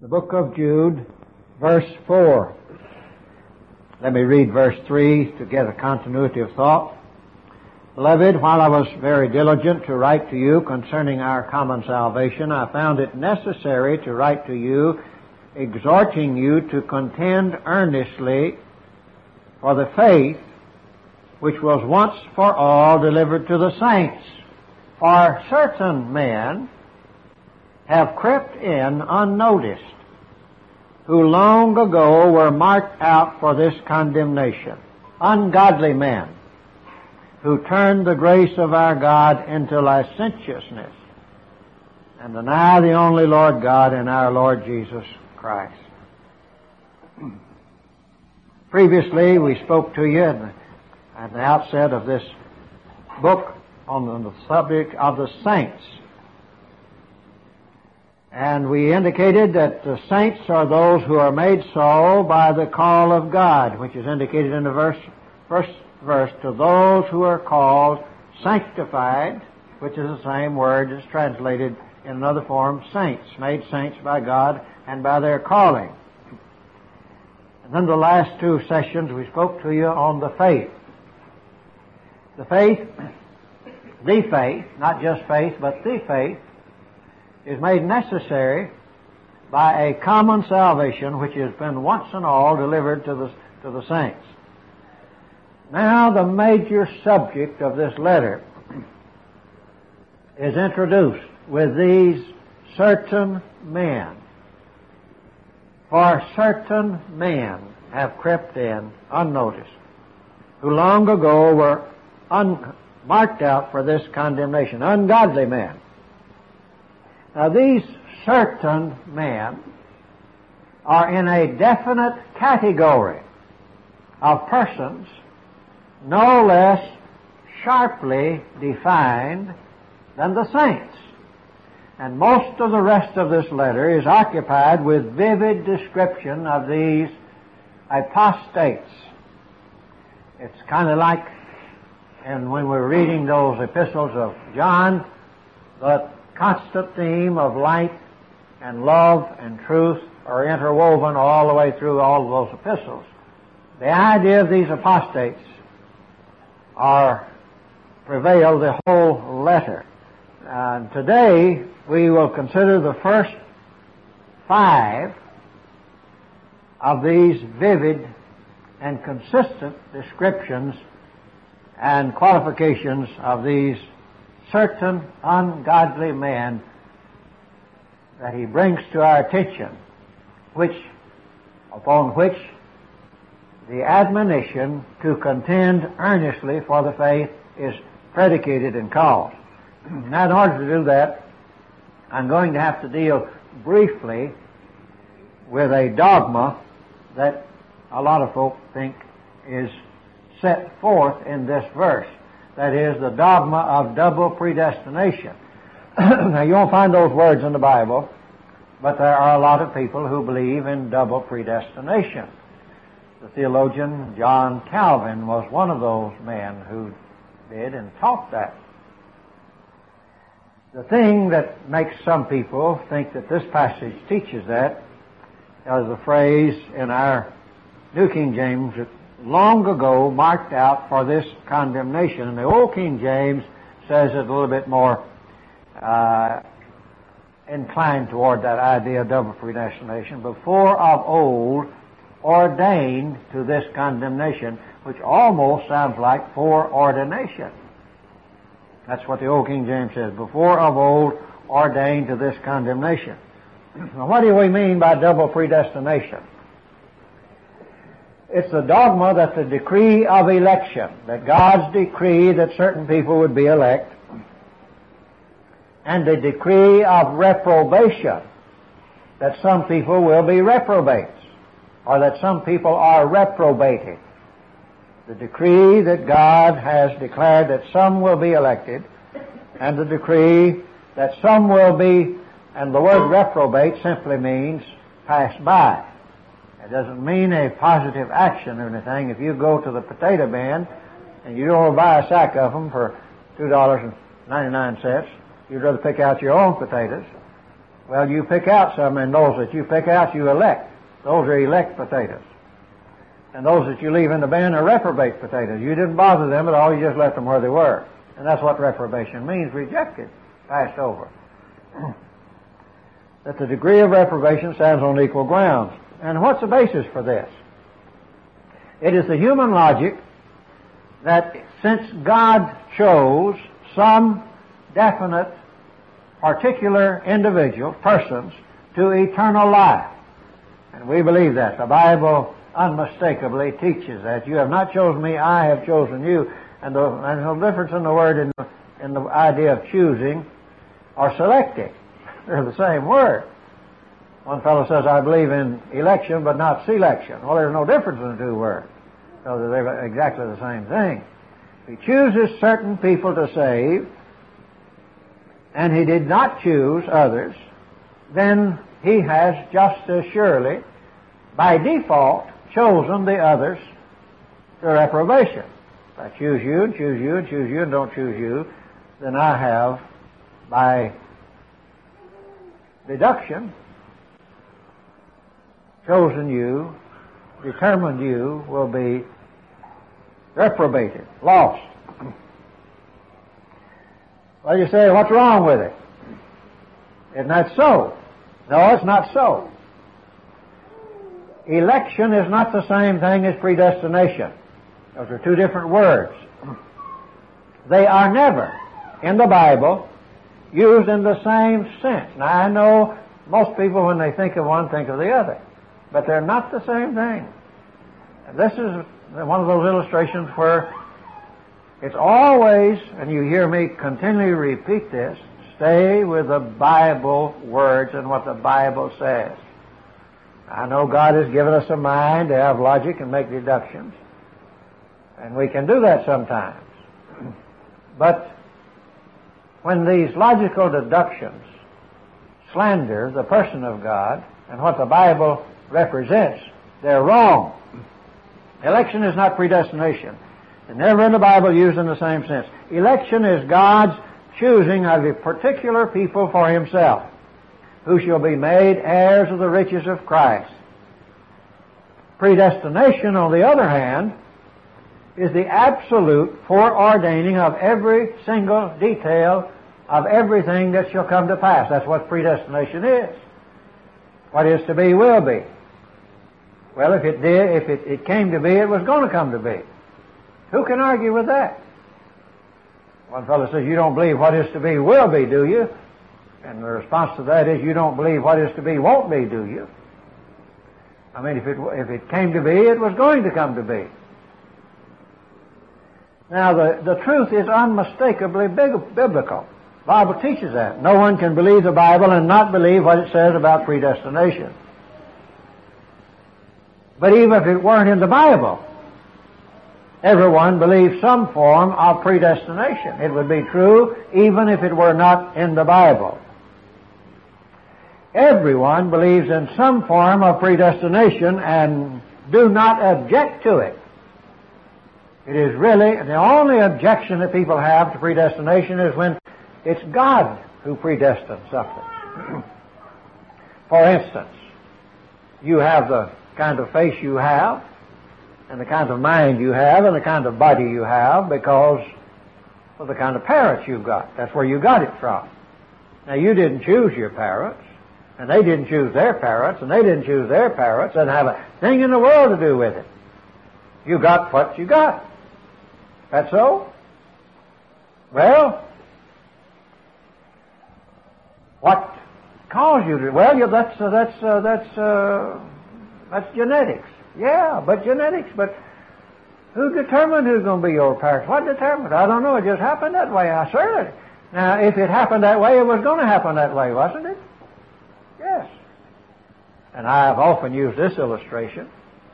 The book of Jude, verse 4. Let me read verse 3 to get a continuity of thought. Beloved, while I was very diligent to write to you concerning our common salvation, I found it necessary to write to you, exhorting you to contend earnestly for the faith which was once for all delivered to the saints. For certain men have crept in unnoticed, who long ago were marked out for this condemnation, ungodly men, who turned the grace of our God into licentiousness, and deny the only Lord God and our Lord Jesus Christ. Previously, we spoke to you at the outset of this book on the subject of the saints. And we indicated that the saints are those who are made so by the call of God, which is indicated in the first verse, to those who are called sanctified, which is the same word as translated in another form, saints, made saints by God and by their calling. And then the last two sessions we spoke to you on the faith. The faith, not just faith, but the faith, is made necessary by a common salvation which has been once and all delivered to the saints. Now the major subject of this letter is introduced with these certain men. For certain men have crept in unnoticed, who long ago were marked out for this condemnation, ungodly men. Now these certain men are in a definite category of persons no less sharply defined than the saints. And most of the rest of this letter is occupied with vivid description of these apostates. It's kind of like, and when we're reading those epistles of John, the constant theme of light and love and truth are interwoven all the way through all of those epistles. The idea of these apostates prevail the whole letter. And today we will consider the first 5 of these vivid and consistent descriptions and qualifications of these certain ungodly men that he brings to our attention, upon which the admonition to contend earnestly for the faith is predicated and called. Now, in order to do that, I'm going to have to deal briefly with a dogma that a lot of folk think is set forth in this verse. That is, the dogma of double predestination. Now, you won't find those words in the Bible, but there are a lot of people who believe in double predestination. The theologian John Calvin was one of those men who did and taught that. The thing that makes some people think that this passage teaches that is the phrase in our New King James that long ago marked out for this condemnation. And the Old King James says it a little bit more inclined toward that idea of double predestination. Before of old ordained to this condemnation, which almost sounds like foreordination. That's what the Old King James says. Before of old ordained to this condemnation. Now, what do we mean by double predestination? It's the dogma that the decree of election, that God's decree that certain people would be elect, and the decree of reprobation, that some people will be reprobates, or that some people are reprobated. The decree that God has declared that some will be elected, and the decree that some will be, and the word reprobate simply means pass by. It doesn't mean a positive action or anything. If you go to the potato bin and you don't buy a sack of them for $2.99, you'd rather pick out your own potatoes. Well, you pick out some, and those that you pick out, you elect. Those are elect potatoes. And those that you leave in the bin are reprobate potatoes. You didn't bother them at all, you just left them where they were. And that's what reprobation means, rejected, passed over. That the degree of reprobation stands on equal grounds. And what's the basis for this? It is the human logic that since God chose some definite, particular individual, persons, to eternal life, and we believe that. The Bible unmistakably teaches that. You have not chosen me, I have chosen you. And there's no difference in the word in the idea of choosing or selecting. They're the same word. One fellow says, I believe in election but not selection. Well, there's no difference in the two words. So they're exactly the same thing. He chooses certain people to save, and he did not choose others, then he has just as surely, by default, chosen the others to reprobation. If I choose you and choose you and choose you and don't choose you, then I have, by deduction, chosen you, determined you will be reprobated, lost. Well, you say, what's wrong with it? Isn't that so? No, it's not so. Election is not the same thing as predestination. Those are two different words. They are never, in the Bible, used in the same sense. Now, I know most people, when they think of one, think of the other. But they're not the same thing. This is one of those illustrations where it's always, and you hear me continually repeat this, stay with the Bible words and what the Bible says. I know God has given us a mind to have logic and make deductions, and we can do that sometimes. But when these logical deductions slander the person of God and what the Bible represents, they're wrong. Election is not predestination. It's never in the Bible used in the same sense. Election is God's choosing of a particular people for Himself, who shall be made heirs of the riches of Christ. Predestination, on the other hand, is the absolute foreordaining of every single detail of everything that shall come to pass. That's what predestination is. What is to be will be. Well, if it came to be, it was going to come to be. Who can argue with that? One fellow says, you don't believe what is to be will be, do you? And the response to that is, you don't believe what is to be won't be, do you? I mean, if it came to be, it was going to come to be. Now, the truth is unmistakably biblical. The Bible teaches that. No one can believe the Bible and not believe what it says about predestination. But even if it weren't in the Bible, everyone believes some form of predestination. It would be true even if it were not in the Bible. Everyone believes in some form of predestination and do not object to it. It is really, the only objection that people have to predestination is when it's God who predestines something. For instance, you have the kind of face you have, and the kind of mind you have, and the kind of body you have because of the kind of parents you've got. That's where you got it from. Now, you didn't choose your parents, and they didn't choose their parents, and they didn't choose their parents, and have a thing in the world to do with it. You got what you got. That so? Well, what caused you to? Well, that's genetics. Yeah, but genetics. But who determined who's going to be your parents? What determined? I don't know. It just happened that way. I certainly. Now, if it happened that way, it was going to happen that way, wasn't it? Yes. And I have often used this illustration.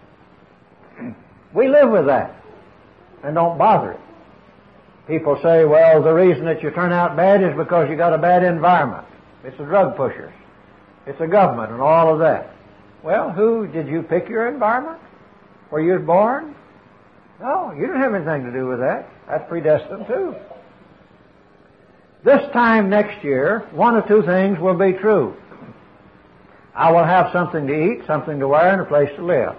We live with that and don't bother it. People say, well, the reason that you turn out bad is because you got a bad environment. It's the drug pushers. It's the government and all of that. Well, did you pick your environment? Where you was born? No, you didn't have anything to do with that. That's predestined too. This time next year, one of two things will be true. I will have something to eat, something to wear, and a place to live.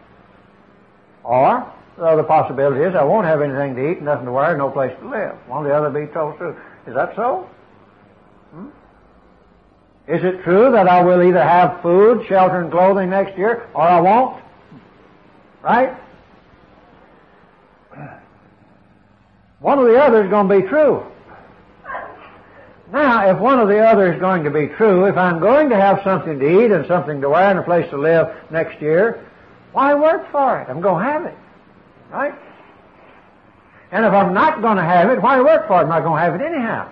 Or, the other possibility is I won't have anything to eat, nothing to wear, and no place to live. One or the other be told true. Is that so? Is it true that I will either have food, shelter, and clothing next year, or I won't? Right? One or the other is going to be true. Now, if one or the other is going to be true, if I'm going to have something to eat and something to wear and a place to live next year, why work for it? I'm going to have it. Right? And if I'm not going to have it, why work for it? I'm not going to have it anyhow.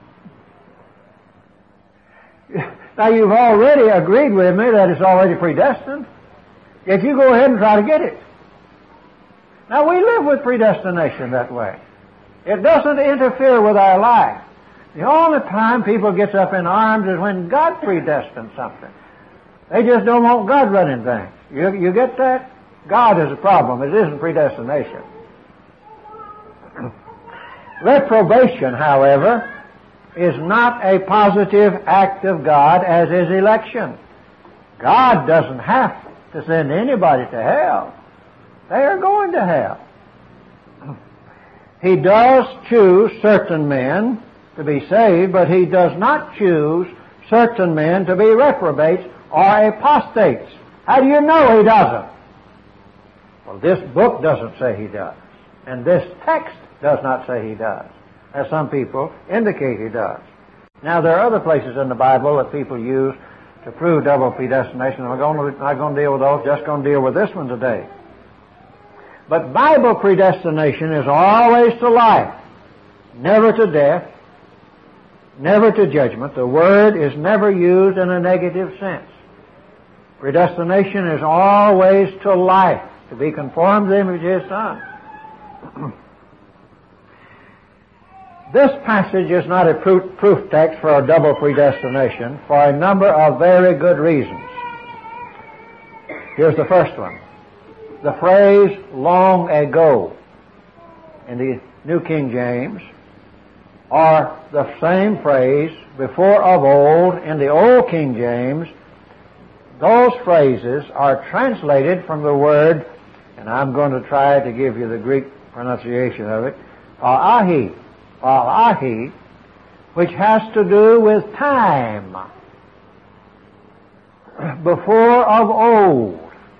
Now, you've already agreed with me that it's already predestined, yet you go ahead and try to get it. Now, we live with predestination that way. It doesn't interfere with our life. The only time people gets up in arms is when God predestined something. They just don't want God running things. You get that? God is a problem. It isn't predestination. Reprobation, however, is not a positive act of God as is election. God doesn't have to send anybody to hell. They are going to hell. He does choose certain men to be saved, but He does not choose certain men to be reprobates or apostates. How do you know He doesn't? Well, this book doesn't say He does. And this text does not say He does, as some people indicate He does. Now, there are other places in the Bible that people use to prove double predestination. I'm not going to deal with those, just going to deal with this one today. But Bible predestination is always to life, never to death, never to judgment. The word is never used in a negative sense. Predestination is always to life, to be conformed to the image of His Son. This passage is not a proof text for a double predestination for a number of very good reasons. Here's the first one. The phrase long ago in the New King James, or the same phrase before of old in the Old King James, those phrases are translated from the word, and I'm going to try to give you the Greek pronunciation of it, ahi, which has to do with time, before of old.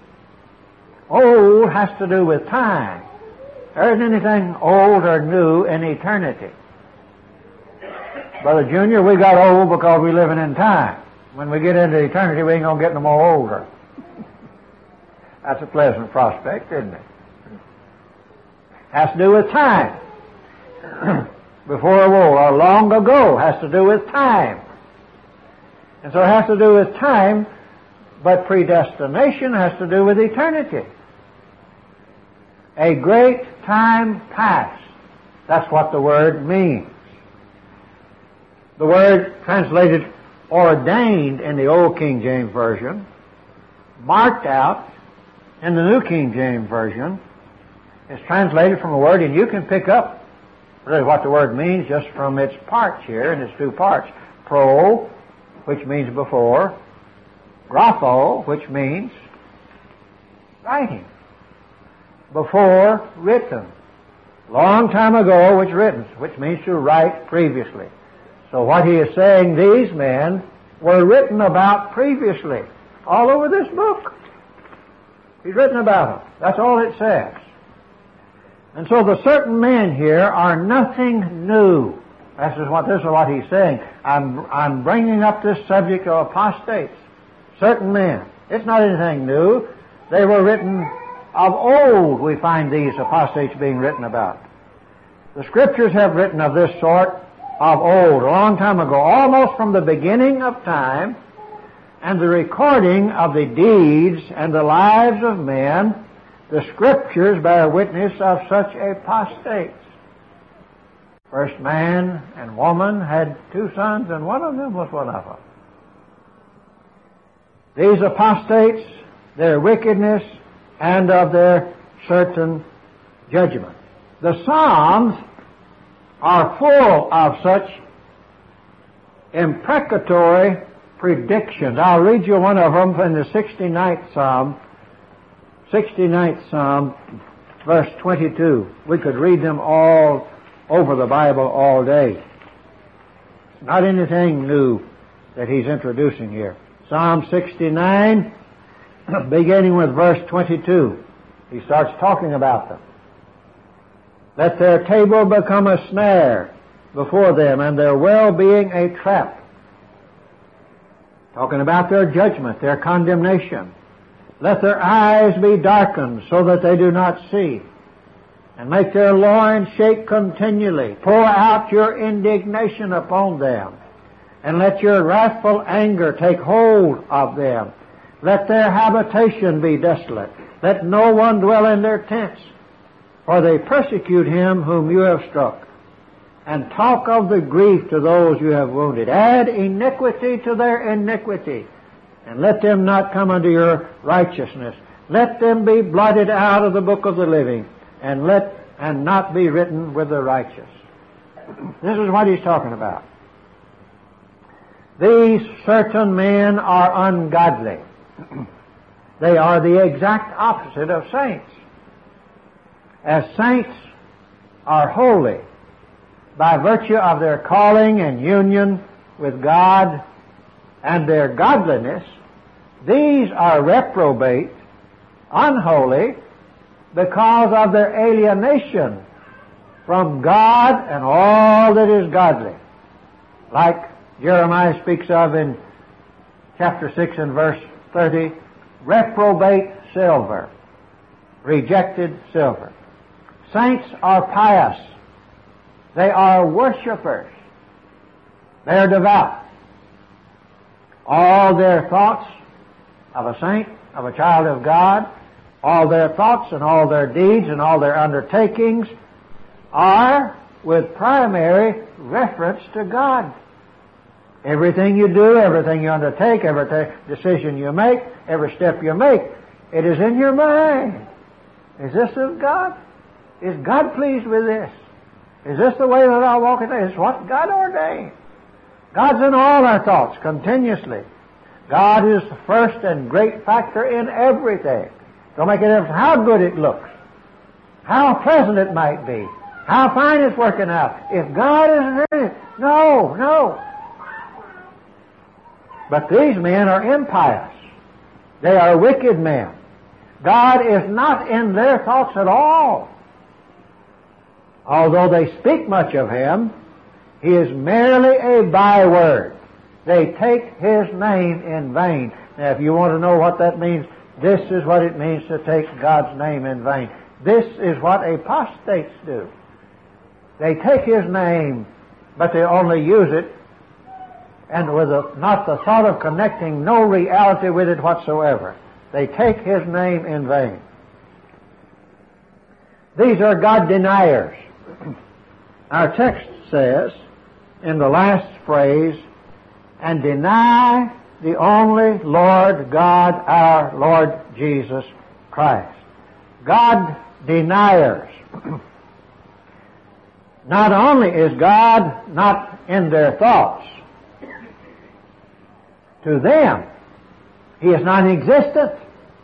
Old has to do with time. There isn't anything old or new in eternity. Brother Junior, we got old because we're living in time. When we get into eternity, we ain't going to get no more older. That's a pleasant prospect, isn't it? Has to do with time. Before of old, or long ago, has to do with time. And so it has to do with time, but predestination has to do with eternity. A great time past. That's what the word means. The word translated ordained in the Old King James Version, marked out in the New King James Version, is translated from a word, and you can pick up really what the word means just from its parts here, and its two parts. Pro, which means before, grapho, which means writing. Before written. Long time ago, which means to write previously. So what he is saying, these men were written about previously. All over this book. He's written about them. That's all it says. And so the certain men here are nothing new. This is what he's saying. I'm bringing up this subject of apostates. Certain men. It's not anything new. They were written of old. We find these apostates being written about. The Scriptures have written of this sort of old, a long time ago, almost from the beginning of time, and the recording of the deeds and the lives of men. The Scriptures bear witness of such apostates. First man and woman had two sons, and one of them was one of them. These apostates, their wickedness, and of their certain judgment. The Psalms are full of such imprecatory predictions. I'll read you one of them in the 69th Psalm, verse 22. We could read them all over the Bible all day. It's not anything new that he's introducing here. Psalm 69, beginning with verse 22. He starts talking about them. Let their table become a snare before them, and their well-being a trap. Talking about their judgment, their condemnation. Let their eyes be darkened so that they do not see, and make their loins shake continually. Pour out your indignation upon them, and let your wrathful anger take hold of them. Let their habitation be desolate. Let no one dwell in their tents, for they persecute him whom you have struck, and talk of the grief to those you have wounded. Add iniquity to their iniquity, and let them not come unto your righteousness. Let them be blotted out of the book of the living, and not be written with the righteous. This is what he's talking about. These certain men are ungodly. They are the exact opposite of saints. As saints are holy by virtue of their calling and union with God and their godliness, these are reprobate, unholy, because of their alienation from God and all that is godly. Like Jeremiah speaks of in chapter 6 and verse 30, reprobate silver, rejected silver. Saints are pious. They are worshipers. They are devout. All their thoughts of a saint, of a child of God, all their thoughts and all their deeds and all their undertakings are with primary reference to God. Everything you do, everything you undertake, every decision you make, every step you make, it is in your mind. Is this of God? Is God pleased with this? Is this the way that I walk in? It's what God ordained. God's in all our thoughts continuously. God is the first and great factor in everything. Don't make a difference how good it looks, how pleasant it might be, how fine it's working out. If God isn't in it, no. But these men are impious. They are wicked men. God is not in their thoughts at all. Although they speak much of Him, He is merely a byword. They take His name in vain. Now, if you want to know what that means, this is what it means to take God's name in vain. This is what apostates do. They take His name, but they only use it, and with not the thought of connecting no reality with it whatsoever. They take His name in vain. These are God deniers. Our text says, in the last phrase, and deny the only Lord God, our Lord Jesus Christ. God deniers. Not only is God not in their thoughts, to them, He is non-existent.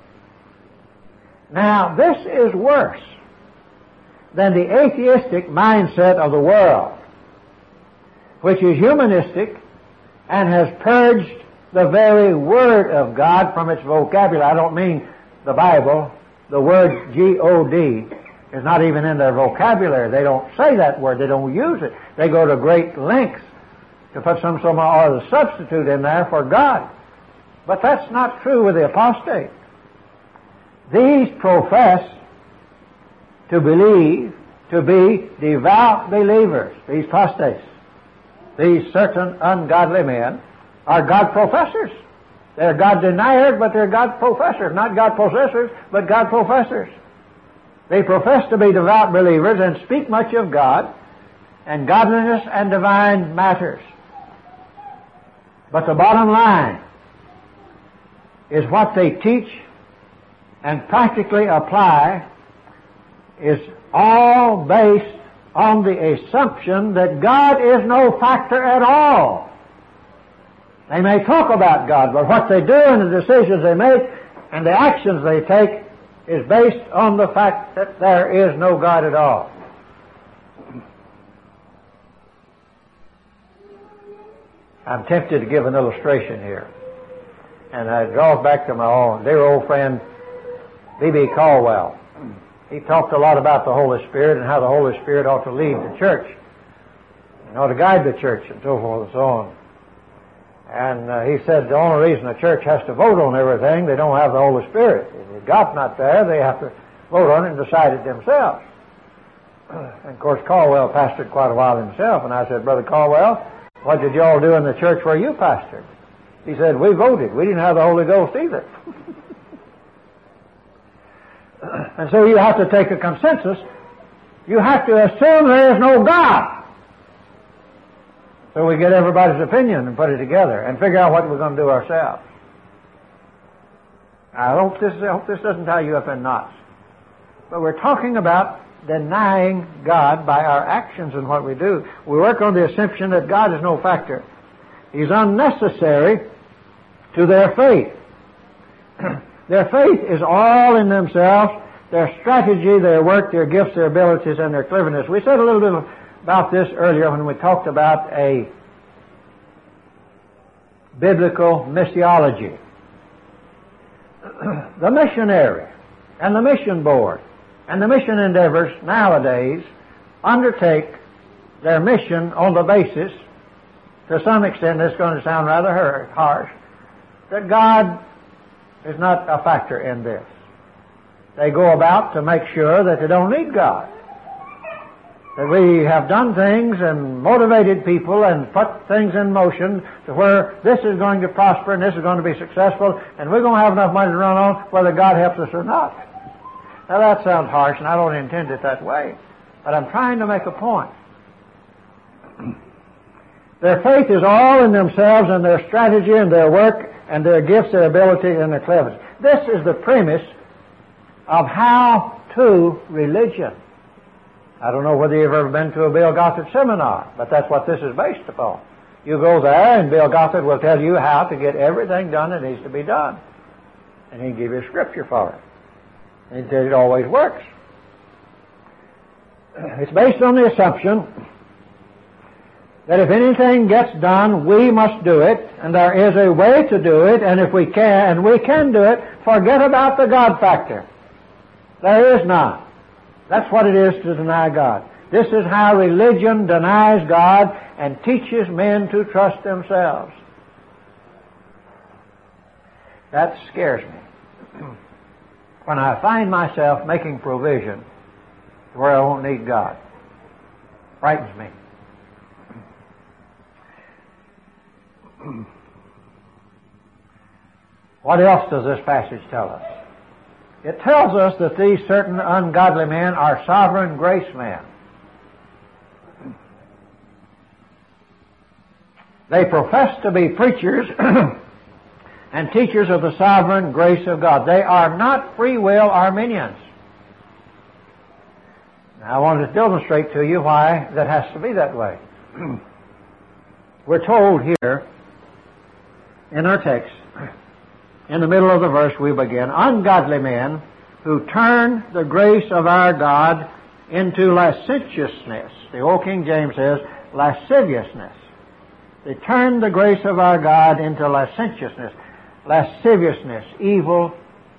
Now, this is worse than the atheistic mindset of the world, which is humanistic and has purged the very Word of God from its vocabulary. I don't mean the Bible. The word G-O-D is not even in their vocabulary. They don't say that word. They don't use it. They go to great lengths to put some other substitute in there for God. But that's not true with the apostate. These profess to believe, to be devout believers, these apostates. These certain ungodly men are God professors. They're God deniers, but they're God professors. Not God possessors, but God professors. They profess to be devout believers and speak much of God and godliness and divine matters. But the bottom line is what they teach and practically apply is all based on the assumption that God is no factor at all They may talk about God, but what they do and the decisions they make and the actions they take is based on the fact that there is no God at all. I'm tempted to give an illustration here. And it draws back to my own dear old friend, B.B. Caldwell. He talked a lot about the Holy Spirit and how the Holy Spirit ought to lead the church, and ought to guide the church, and so forth and so on. And he said the only reason the church has to vote on everything, they don't have the Holy Spirit. If God's not there, they have to vote on it and decide it themselves. And of course, Caldwell pastored quite a while himself, and I said, Brother Caldwell, what did you all do in the church where you pastored? He said, we voted. We didn't have the Holy Ghost either. And so you have to take a consensus. You have to assume there is no God. So we get everybody's opinion and put it together and figure out what we're going to do ourselves. I hope this doesn't tie you up in knots. But we're talking about denying God by our actions and what we do. We work on the assumption that God is no factor. He's unnecessary to their faith. Their faith is all in themselves, their strategy, their work, their gifts, their abilities, and their cleverness. We said a little bit about this earlier when we talked about a biblical missiology. The missionary and the mission board and the mission endeavors nowadays undertake their mission on the basis, to some extent, it's going to sound rather harsh, that God is not a factor in this. They go about to make sure that they don't need God. That we have done things and motivated people and put things in motion to where this is going to prosper and this is going to be successful and we're going to have enough money to run on whether God helps us or not. Now that sounds harsh and I don't intend it that way, but I'm trying to make a point. Their faith is all in themselves and their strategy and their work and their gifts, their ability, and their cleverness. This is the premise of how to religion. I don't know whether you've ever been to a Bill Gothard seminar, but that's what this is based upon. You go there and Bill Gothard will tell you how to get everything done that needs to be done. And he'll give you scripture for it. And he'll tell you it always works. It's based on the assumption that if anything gets done, we must do it, and there is a way to do it, and if we can, and we can do it, forget about the God factor. There is none. That's what it is to deny God. This is how religion denies God and teaches men to trust themselves. That scares me. When I find myself making provision where I won't need God, frightens me. What else does this passage tell us? It tells us that these certain ungodly men are sovereign grace men. They profess to be preachers and teachers of the sovereign grace of God. They are not free will Arminians. Now, I want to demonstrate to you why that has to be that way. We're told here in our text, in the middle of the verse we begin, ungodly men who turn the grace of our God into licentiousness. The old King James says lasciviousness. They turn the grace of our God into licentiousness, lasciviousness, evil,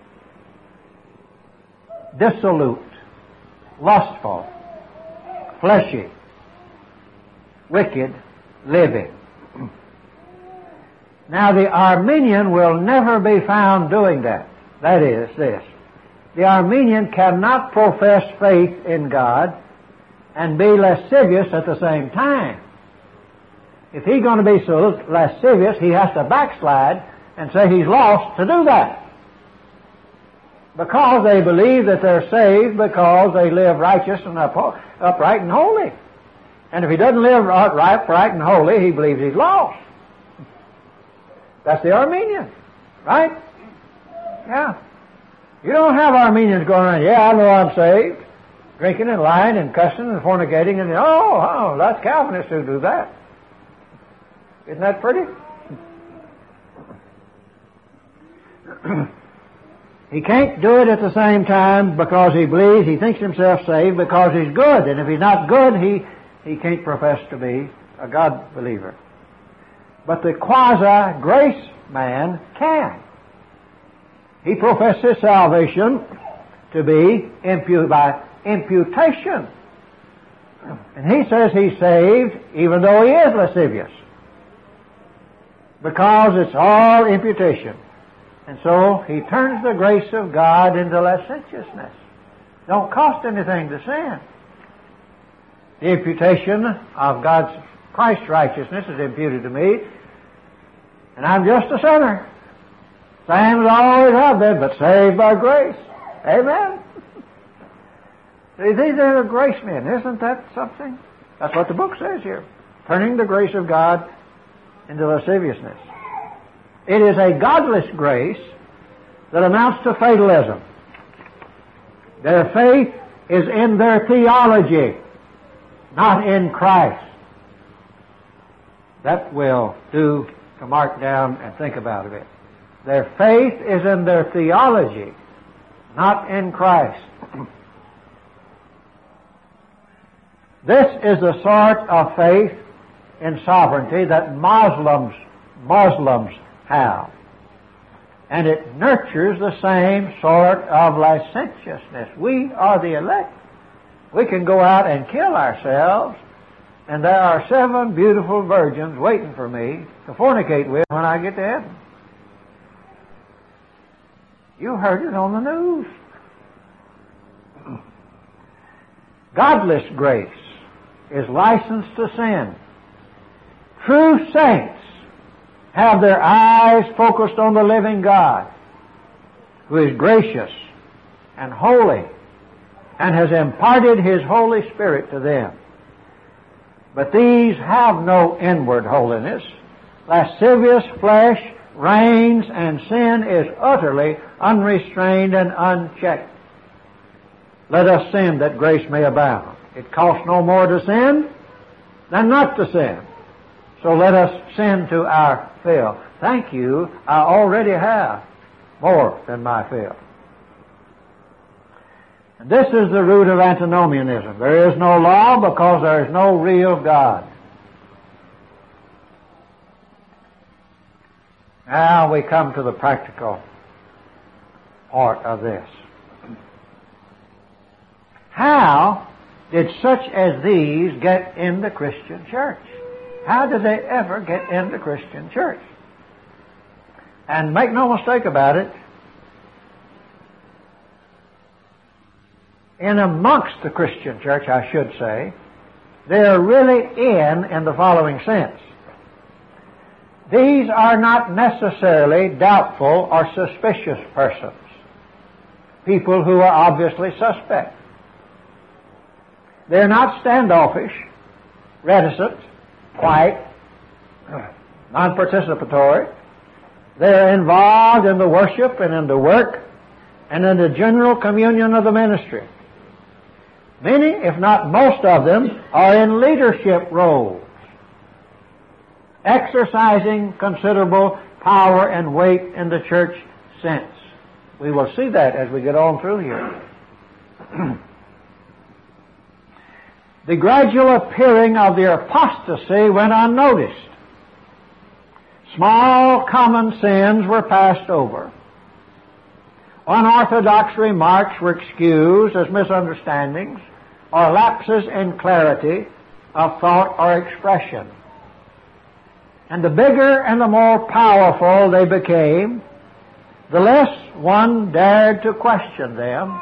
dissolute, lustful, fleshy, wicked living. Now, the Arminian will never be found doing that. That is this. The Arminian cannot profess faith in God and be lascivious at the same time. If he's going to be so lascivious, he has to backslide and say he's lost to do that. Because they believe that they're saved because they live righteous and upright and holy. And if he doesn't live upright and holy, he believes he's lost. That's the Arminian, right? Yeah. You don't have Arminians going around, yeah, I know I'm saved, drinking and lying and cussing and fornicating, and that's Calvinists who do that. Isn't that pretty? He can't do it at the same time because he believes, he thinks himself saved because he's good. And if he's not good, he can't profess to be a God believer. But the quasi-grace man can. He professes salvation to be by imputation. And he says he's saved even though he is lascivious. Because it's all imputation. And so he turns the grace of God into licentiousness. Don't cost anything to sin. The imputation of Christ's righteousness is imputed to me, and I'm just a sinner. Same as I always have been, but saved by grace. Amen? See, these are the grace men. Isn't that something? That's what the book says here. Turning the grace of God into lasciviousness. It is a godless grace that amounts to fatalism. Their faith is in their theology, not in Christ. That will do to mark down and think about a bit. Their faith is in their theology, not in Christ. This is the sort of faith in sovereignty that Muslims have. And it nurtures the same sort of licentiousness. We are the elect. We can go out and kill ourselves, and there are 7 beautiful virgins waiting for me to fornicate with when I get to heaven. You heard it on the news. Godless grace is license to sin. True saints have their eyes focused on the living God, who is gracious and holy and has imparted His Holy Spirit to them. But these have no inward holiness. Lascivious flesh reigns, and sin is utterly unrestrained and unchecked. Let us sin that grace may abound. It costs no more to sin than not to sin. So let us sin to our fill. Thank you, I already have more than my fill. And this is the root of antinomianism. There is no law because there is no real God. Now we come to the practical part of this. How did such as these get in the Christian church? How did they ever get in the Christian church? And make no mistake about it, in amongst the Christian church, I should say, they are really in the following sense. These are not necessarily doubtful or suspicious persons, people who are obviously suspect. They're not standoffish, reticent, quiet, non-participatory. They're involved in the worship and in the work and in the general communion of the ministry. Many, if not most of them, are in leadership roles, exercising considerable power and weight in the church sense. We will see that as we get on through here. The gradual appearing of the apostasy went unnoticed. Small common sins were passed over. Unorthodox remarks were excused as misunderstandings or lapses in clarity of thought or expression. And the bigger and the more powerful they became, the less one dared to question them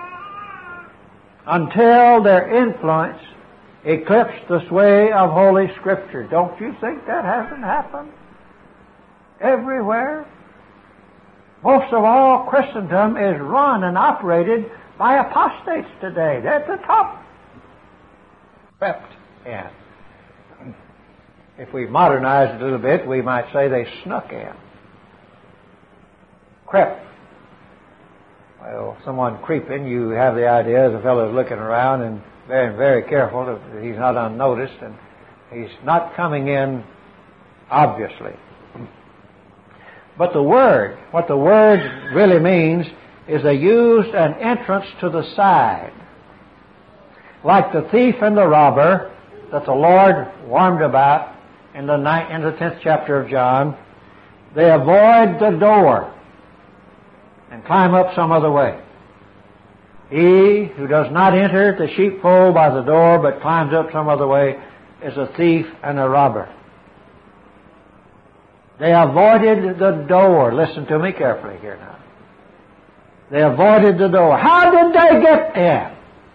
until their influence eclipsed the sway of Holy Scripture. Don't you think that hasn't happened everywhere? Most of all, Christendom is run and operated by apostates today. They're at the top. Crept in. If we modernize it a little bit, we might say they snuck in. Crept. Well, someone creeping, you have the idea the fellow's looking around and very, very careful that he's not unnoticed and he's not coming in obviously. But what the word really means is they used an entrance to the side. Like the thief and the robber that the Lord warned about in the 10th chapter of John, they avoid the door and climb up some other way. He who does not enter the sheepfold by the door but climbs up some other way is a thief and a robber. They avoided the door. Listen to me carefully here now. They avoided the door. How did they get in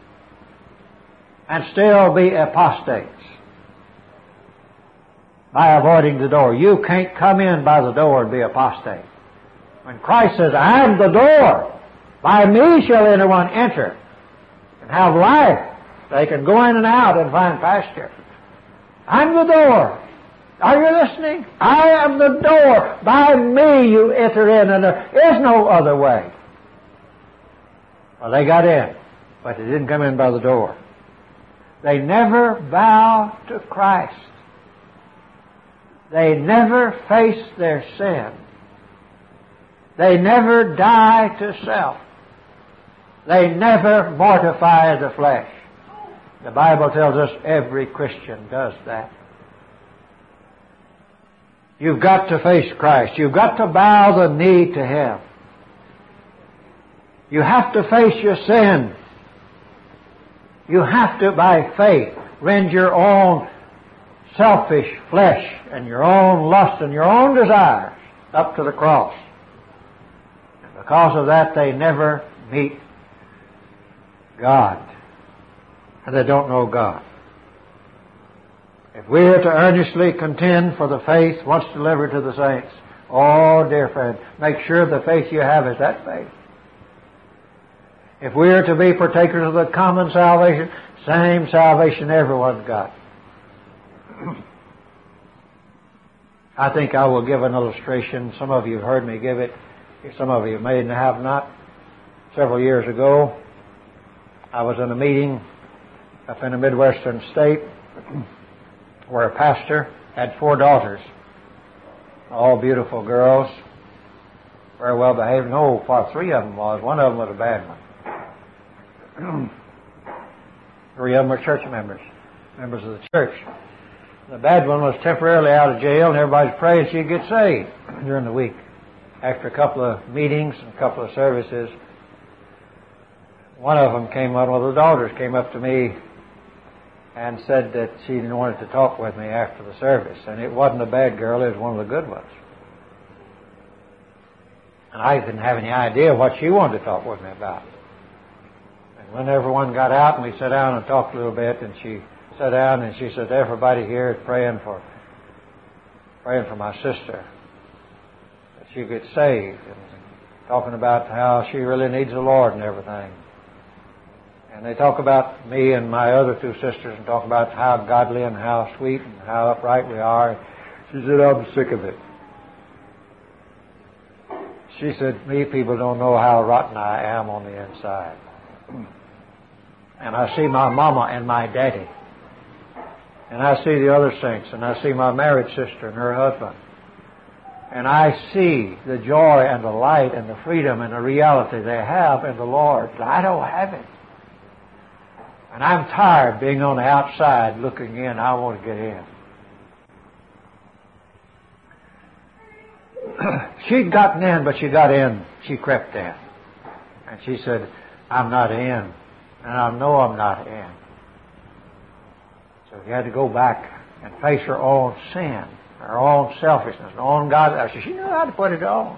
and still be apostates? By avoiding the door. You can't come in by the door and be apostate. When Christ says, I am the door, by me shall anyone enter and have life. They can go in and out and find pasture. I'm the door. Are you listening? I am the door. By me you enter in, and there is no other way. Well, they got in, but they didn't come in by the door. They never bow to Christ. They never face their sin. They never die to self. They never mortify the flesh. The Bible tells us every Christian does that. You've got to face Christ. You've got to bow the knee to Him. You have to face your sin. You have to, by faith, rend your own selfish flesh and your own lust and your own desires up to the cross. And because of that, they never meet God. And they don't know God. If we are to earnestly contend for the faith once delivered to the saints, oh, dear friend, make sure the faith you have is that faith. If we are to be partakers of the common salvation, same salvation everyone's got. I think I will give an illustration. Some of you have heard me give it. Some of you may have not. Several years ago, I was in a meeting up in a Midwestern state where a pastor had 4 daughters, all beautiful girls, very well behaved. No, 3 of them was. One of them was a bad one. 3 of them were church members of the church. The bad one was temporarily out of jail, and everybody's praying she'd get saved during the week. After a couple of meetings and a couple of services, one of them one of the daughters came up to me and said that she wanted to talk with me after the service. And it wasn't a bad girl, it was one of the good ones. And I didn't have any idea what she wanted to talk with me about. And when everyone got out and we sat down and talked a little bit, and she sat down and she said, everybody here is praying for my sister, that she gets saved, and talking about how she really needs the Lord and everything. And they talk about me and my other 2 sisters and talk about how godly and how sweet and how upright we are. She said, I'm sick of it. She said, me people don't know how rotten I am on the inside. And I see my mama and my daddy. And I see the other saints. And I see my married sister and her husband. And I see the joy and the light and the freedom and the reality they have in the Lord. I don't have it. And I'm tired being on the outside looking in. I want to get in. She'd gotten in, but she got in. She crept in. And she said, I'm not in. And I know I'm not in. So she had to go back and face her own sin, her own selfishness, her own God. She knew how to put it on.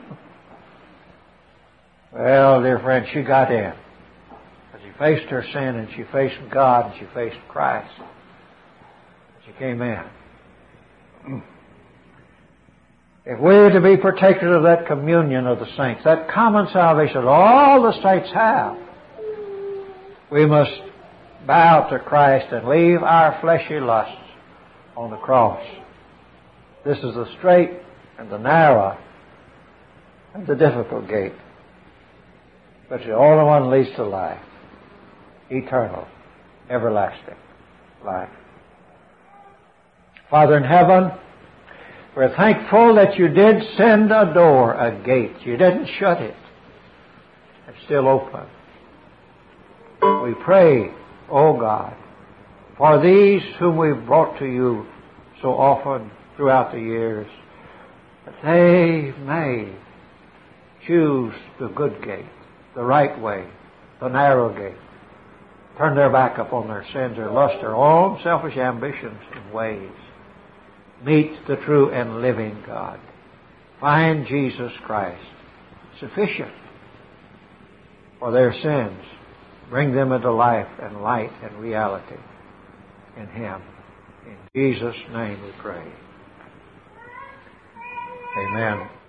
Well, dear friend, she got in. She faced her sin, and she faced God, and she faced Christ. She came in. If we are to be partakers of that communion of the saints, that common salvation that all the saints have, we must bow to Christ and leave our fleshy lusts on the cross. This is the straight and the narrow and the difficult gate, but the only one leads to life. Eternal, everlasting life. Father in heaven, We're thankful that you did send a door, a gate. You didn't shut it. It's still open. We pray, O God, for these whom we've brought to you so often throughout the years, that they may choose the good gate, the right way, the narrow gate. Turn their back upon their sins, their lust, their own selfish ambitions and ways. Meet the true and living God. Find Jesus Christ sufficient for their sins. Bring them into life and light and reality in Him. In Jesus' name we pray. Amen.